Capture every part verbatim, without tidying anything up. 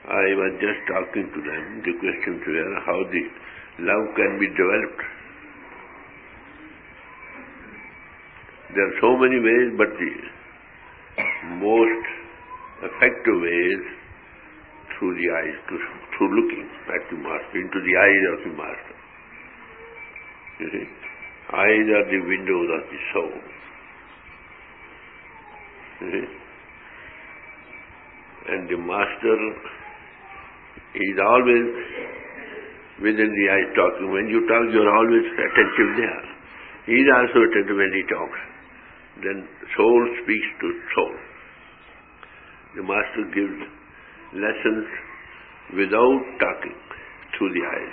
I was just talking to them. The questions were how the love can be developed. There are so many ways, but the most effective way is through the eyes, through looking at the Master, into the eyes of the Master. You see, eyes are the windows of the soul. You see? And the Master is always within the eyes talking. When you talk, you are always attentive there. He is also attentive when he talks. Then soul speaks to soul. The Master gives lessons without talking through the eyes.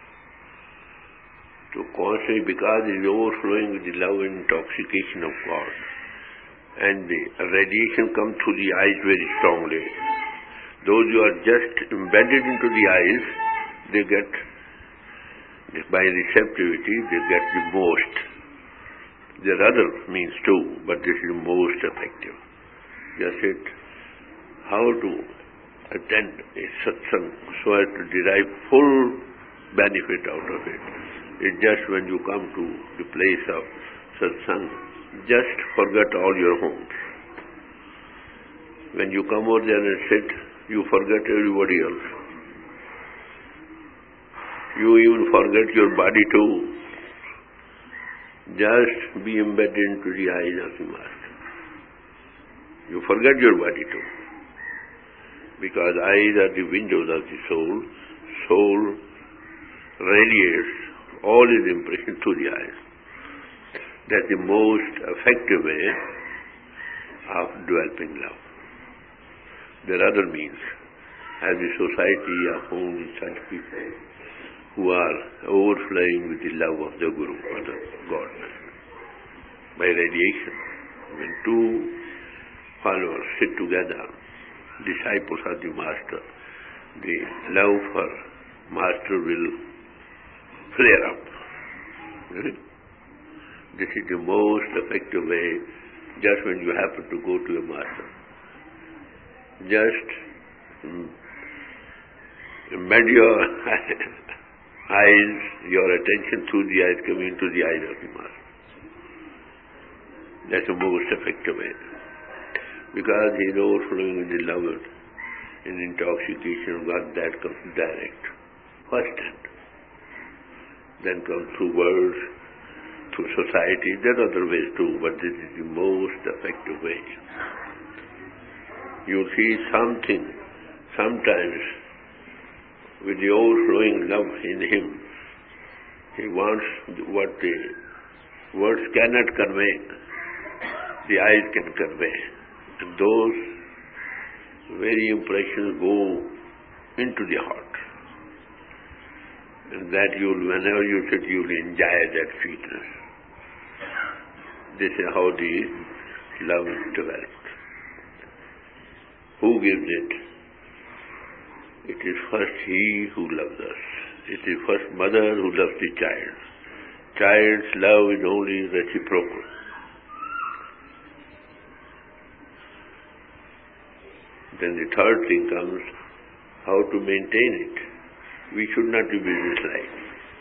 So constantly, because it is overflowing with the love and intoxication of God, and the radiation comes through the eyes very strongly. Those who are just embedded into the eyes, they get, by receptivity, they get the most. There are other means too, but this is the most effective. Just it, how to attend a satsang so as to derive full benefit out of it. It's just when you come to the place of satsang, just forget all your homes. When you come over there and sit, you forget everybody else. You even forget your body too. Just be embedded into the eyes of the Master. You forget your body too. Because eyes are the windows of the soul. Soul radiates all its impression through the eyes. That's the most effective way of developing love. There are other means. As a society of only such people who are overflowing with the love of the Guru or the God. By radiation, when two followers sit together, disciples of the Master, the love for Master will flare up. This is the most effective way, just when you happen to go to a Master. Just embed your eyes, your attention through the eyes, coming into the eyes of the Master. That's the most effective way. Because he is overflowing with the love and intoxication of God, that comes direct, first hand. Then comes through words, through society. There are other ways too, but this is the most effective way. You see something, sometimes, with the overflowing love in him. He wants what the words cannot convey, the eyes can convey. And those very impressions go into the heart. And that you will, whenever you sit, you will enjoy that sweetness. This is how the love is developed. Who gives it? It is first he who loves us. It is first mother who loves the child. Child's love is only reciprocal. Then the third thing comes, how to maintain it. We should not be businesslike.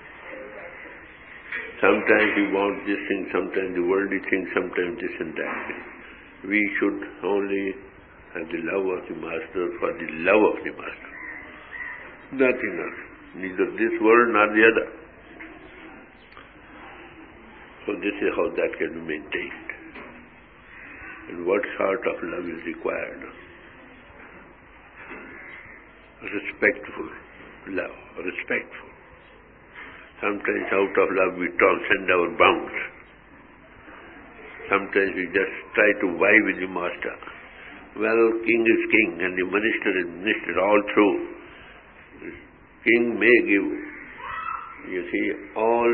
Sometimes we want this thing, sometimes the worldly thing, sometimes this and that thing. We should only have the love of the Master for the love of the Master. Nothing else. Neither this world nor the other. So this is how that can be maintained. And what sort of love is required? Respectful love, respectful. Sometimes out of love we transcend our bounds. Sometimes we just try to vie with the Master. Well, king is king and the minister is minister all through. King may give, you see, all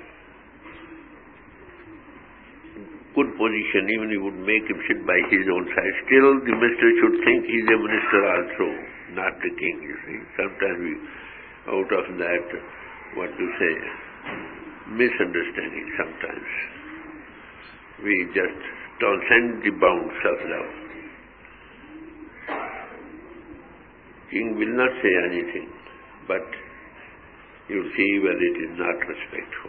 good position, even he would make him sit by his own side. Still the minister should think he is a minister also, not the king, you see. Sometimes we, out of that, what to say, misunderstanding sometimes, we just transcend the bounds of love. king will not say anything, but you'll see whether it is not respectful.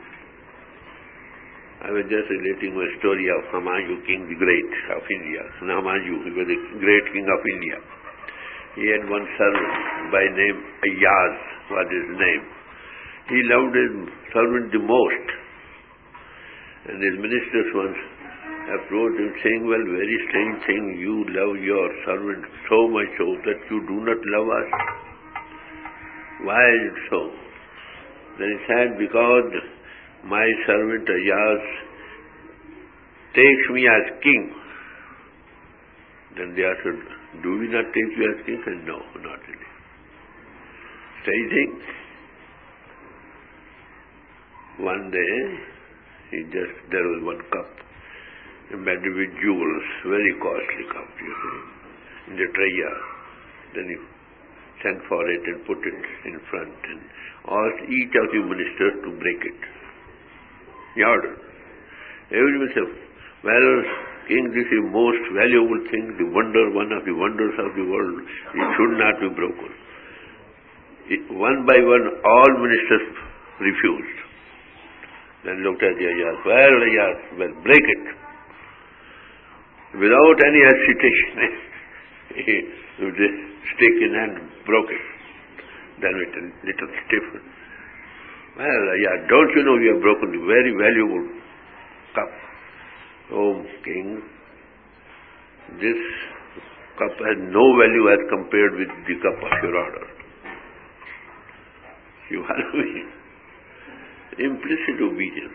I was just relating a story of Humayun, King the Great of India. Humayun, he was the great king of India. He had one servant by name Ayaz, was his name. He loved his servant the most. And his ministers once approached him saying, well, very strange thing, you love your servant so much so that you do not love us. Why is it so? Then he said, because my servant Ayaz takes me as king. Then they asked, do we not take you as king? And no, not really. Strange thing. One day, he just, there was one cup embedded with jewels, very costly cup, you see, in the treasure. Then he sent for it and put it in front and asked each of the ministers to break it. He ordered. Everyone said, well, king, this is most valuable thing, the wonder, one of the wonders of the world. It should not be broken. It, one by one, all ministers refused. Then looked at the Ayaz. Well, Ayaz, well, break it. Without any hesitation, he with this stick in hand broke it. Then with a little stiffened. Well, Ayaz, don't you know you have broken the very valuable cup? Oh, king, this cup has no value as compared with the cup of your order. You are implicit obedience.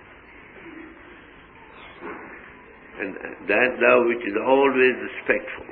And that love which is always respectful,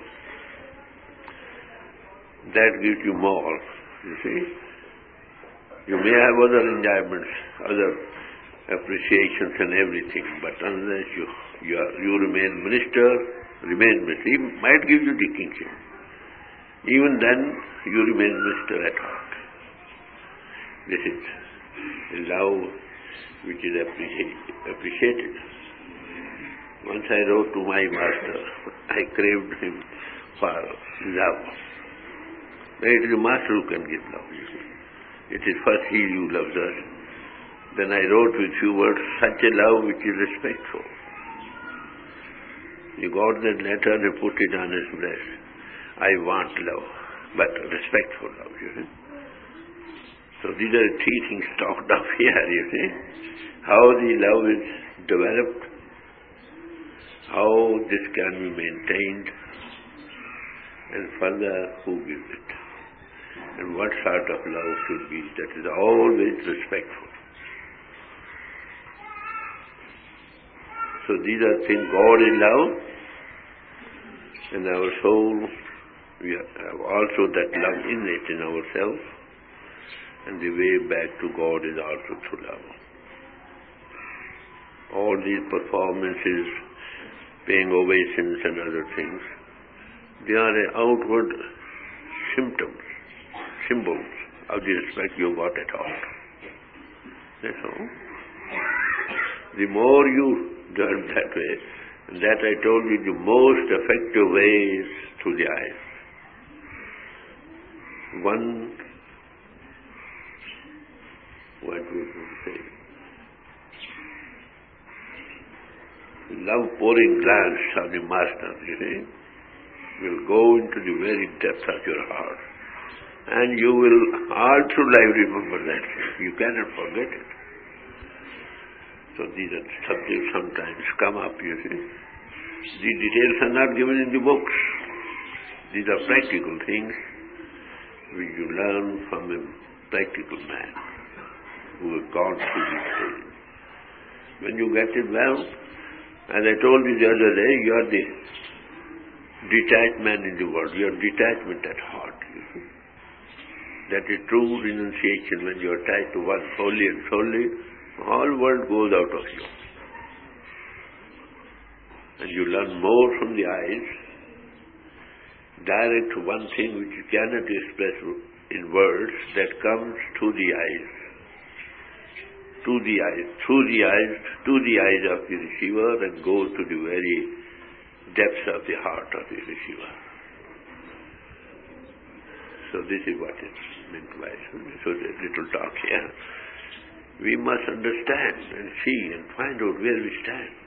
that gives you more, you see. You may have other enjoyments, other appreciations and everything, but unless you you, are, you remain minister, remain minister, he might give you the kingship. Even then, you remain minister at heart. This is the love which is appreciate, appreciated. Once I wrote to my master, I craved him for love. But it is the master who can give love, you see. It is first he who loves us. Then I wrote with few words, such a love which is respectful. He got that letter and put it on his breast. I want love, but respectful love, you see. So these are three things talked of here, you see. How the love is developed, how this can be maintained, and further who gives it, and what sort of love should be that is always respectful. So these are things. God is love, and our soul, we have also that love innate in ourselves, and the way back to God is also through love. All these performances, paying obeisance and other things, they are outward symptoms, symbols of the respect you got at heart. That's all. The more you do it that way, and that I told you, the most effective way is through the eyes. One, what would you say? Love pouring glance of the Master, you see, will go into the very depth of your heart. And you will all through life remember that. You cannot forget it. So these are subjects sometimes come up, you see. The details are not given in the books. These are practical things which you learn from a practical man who has gone through these stages. When you get it well, as I told you the other day, you are the detached man in the world. You are detachment at heart, you see. That is true renunciation. When you are tied to one wholly and solely, all world goes out of you. And you learn more from the eyes, direct to one thing which you cannot express in words, that comes to the eyes. To the eyes, through the eyes, to the eyes of the receiver, and goes to the very depths of the heart of the receiver. So this is what is meant by so the little talk here. We must understand and see and find out where we stand.